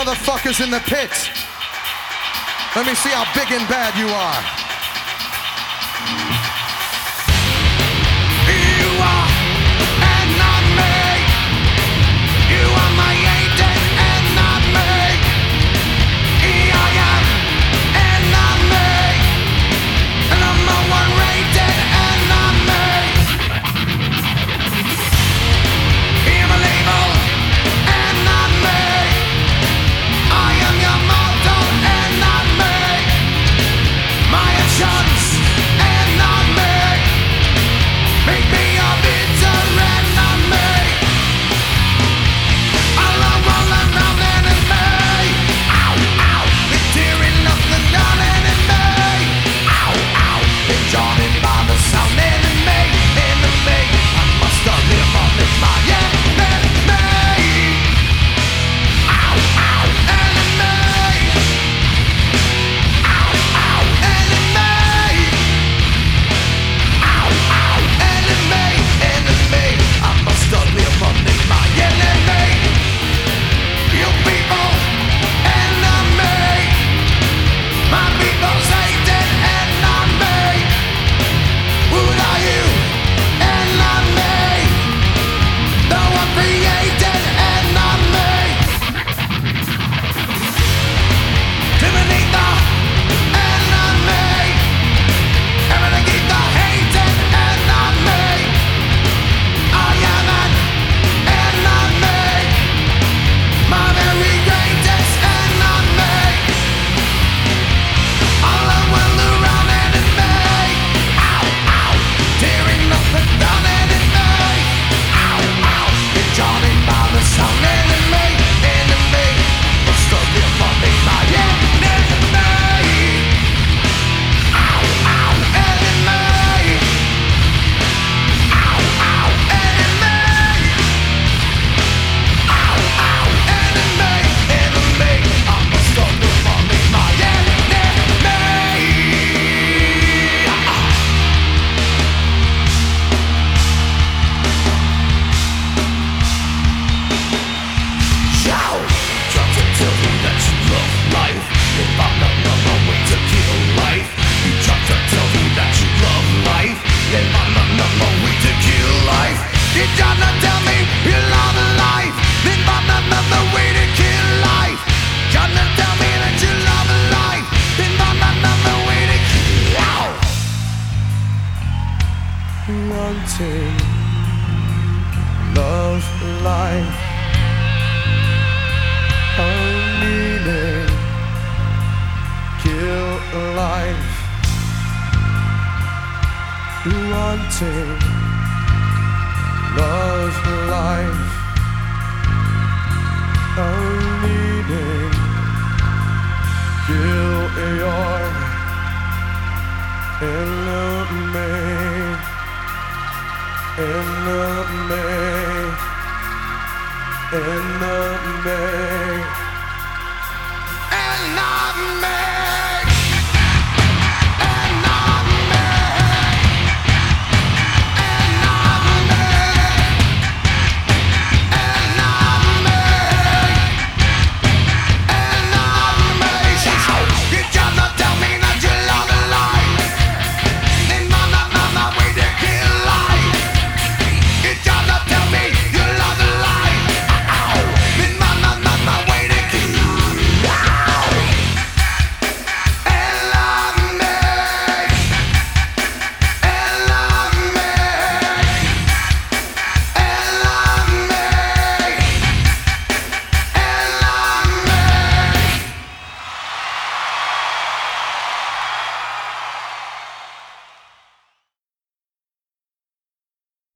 motherfuckers in the pit. Let me see how big and bad you are. You are and not me. You are my agent and not me. I am and not me. And I'm the one rated and not me. I'm a label and not me. I am your motto and not me. My actions and not me. Make me a bitter and not me. I love rolling around enemy. Ow, ow. They're tearing up the gun enemy. Ow, ow. They're joining by the sound enemy. Enemy. I must live on in my enemy. Ow, ow. Enemy. Ow, ow. Enemy. Ow, ow. Enemy. Enemy. I must live on in my enemy. You people and not me. My people's hated and not me. What are you and not me? The one created and not me. Terminator and not me. Eradicator hated and not me. I am and not me. My very greatest and not me. All I will around enemy. Ow, ow. Tearing up the down enemy. Ow, ow. You're joining by the sound enemy. Enemy. Must live on me, my enemy. Ow, ow. Enemy. Ow, ow. Enemy. Ow, ow. Enemy. Enemy. I must live on me, my enemy. Shout! Try to tell me that you love life. If I'm not another way to kill life. You try to tell me that you love life. Then I'm not another way to kill life. You try to tell me you love life. Then I'm not another way to kill life. Try to tell me that you love life. Then I'm not another way to kill. Wanting love life. Needing kill life. Wanting love life. Needing kill your enemy. Enemy. And not me.